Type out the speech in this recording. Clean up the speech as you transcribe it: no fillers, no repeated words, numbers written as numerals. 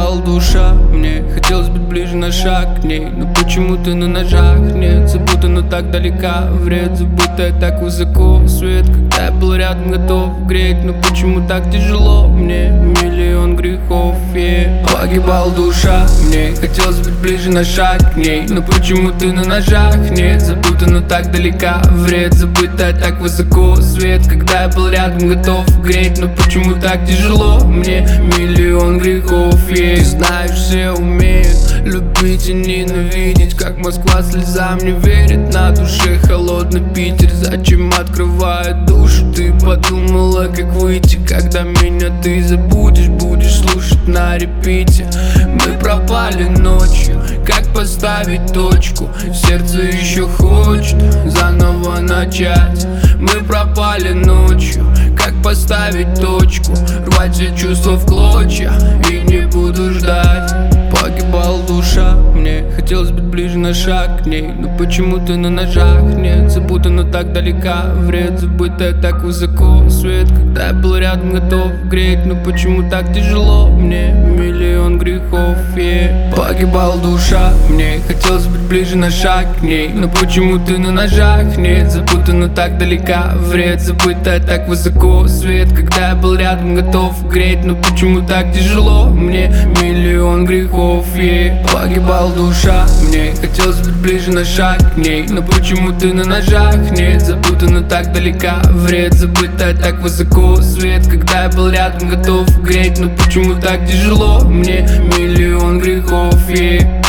Погибала душа, мне хотелось быть ближе на шаг к ней, но почему ты на ножах? Нет, запутано так далека, вред забытое так высоко. Свет, когда я был рядом, готов греть, но почему так тяжело? Мне миллион грехов, Погибала душа, мне хотелось быть ближе на шаг к ней, но почему ты на ножах? Нет, запутано так далека, вред забытое так высоко. Свет, когда я был рядом, готов греть, но почему так тяжело? Мне миллион грехов, Ты знаешь, все умеют любить и ненавидеть, как Москва слезам не верит, на душе холодный Питер. Зачем открывает душу? Ты подумала, как выйти, когда меня ты забудешь? Будешь слушать на репите. Мы пропали ночью, как поставить точку? Сердце еще хочет заново начать. Мы пропали ночью, как поставить точку? Рвать все чувства в клочья и не буду ждать. Погибала душа, мне хотелось быть ближе на шаг к ней, но почему ты на ножах? Нет, запутано так далека, вред забытое так высоко. Свет, когда я был рядом, готов греть, но почему так тяжело? Мне миллион грехов, Погибала душа, мне хотелось быть ближе на шаг к ней, но почему ты на ножах? Нет, запутано так далека, вред забытое так высоко. Свет, когда я был рядом, готов греть, но почему так тяжело? Мне миллион грехов, Погибала душа, мне хотелось быть ближе на шаг к ней, но почему ты на ножах? Нет, запутано так далека, вред забытое так высоко. Свет, когда я был рядом, готов греть, но почему так тяжело? Мне миллион грехов,